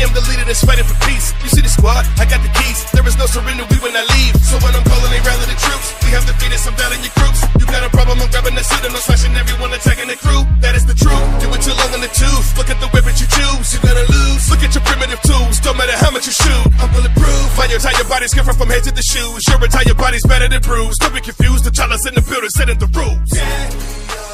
am the leader that's fighting for peace. You see the squad, I got the keys. There is no surrender, we will not leave. So when I'm calling, they rally the troops. We have defeated some battling your groups. You got a problem, I'm grabbing the suit and I'm slashing everyone attacking the crew. That is the truth. Do it too long in the tooth. Look at the weapon you choose. You're gonna lose. Look at your primitive tools. Don't matter how much you shoot. I'm bulletproof. My entire body's different from head to the shoes. Your entire body's better than bruised. Don't be confused. The child is in the building setting the rules. Yeah.